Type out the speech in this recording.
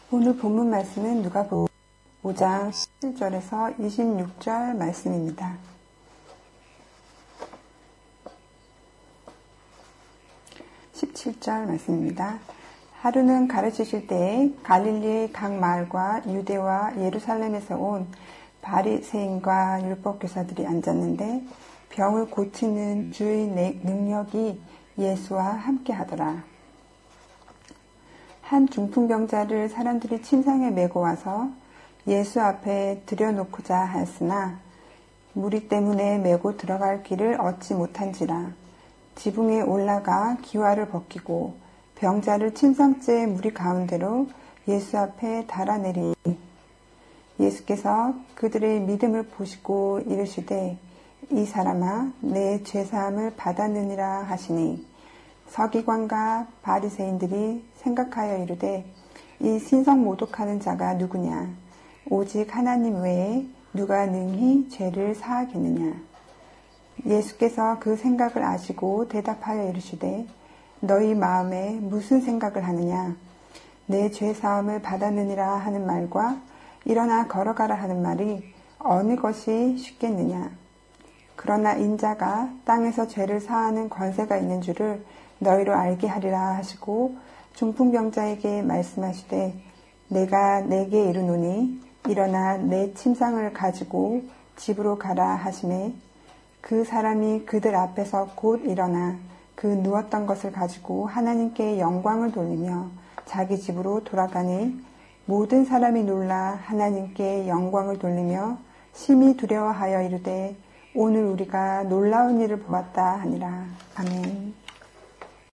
오늘 본문 말씀은 누가복음 5장 17절에서 26절 말씀입니다. 17절 말씀입니다. 하루는 가르치실 때에 갈릴리의 각 마을과 유대와 예루살렘에서 온 바리새인과 율법교사들이 앉았는데 병을 고치는 주의 능력이 예수와 함께 하더라. 한 중풍병자를 사람들이 침상에 메고 와서 예수 앞에 들여놓고자 하였으나 무리 때문에 메고 들어갈 길을 얻지 못한지라 지붕에 올라가 기와를 벗기고 병자를 침상째 무리 가운데로 예수 앞에 달아내리니 예수께서 그들의 믿음을 보시고 이르시되 이 사람아 내 죄사함을 받았느니라 하시니 서기관과 바리새인들이 생각하여 이르되 이 신성모독하는 자가 누구냐 오직 하나님 외에 누가 능히 죄를 사하겠느냐. 예수께서 그 생각을 아시고 대답하여 이르시되 너희 마음에 무슨 생각을 하느냐 내 죄사함을 받았느니라 하는 말과 일어나 걸어가라 하는 말이 어느 것이 쉽겠느냐. 그러나 인자가 땅에서 죄를 사하는 권세가 있는 줄을 너희로 알게 하리라 하시고 중풍병자에게 말씀하시되 내가 내게 이르노니 일어나 내 침상을 가지고 집으로 가라 하시매 그 사람이 그들 앞에서 곧 일어나 그 누웠던 것을 가지고 하나님께 영광을 돌리며 자기 집으로 돌아가니 모든 사람이 놀라 하나님께 영광을 돌리며 심히 두려워하여 이르되 오늘 우리가 놀라운 일을 보았다 하니라. 아멘.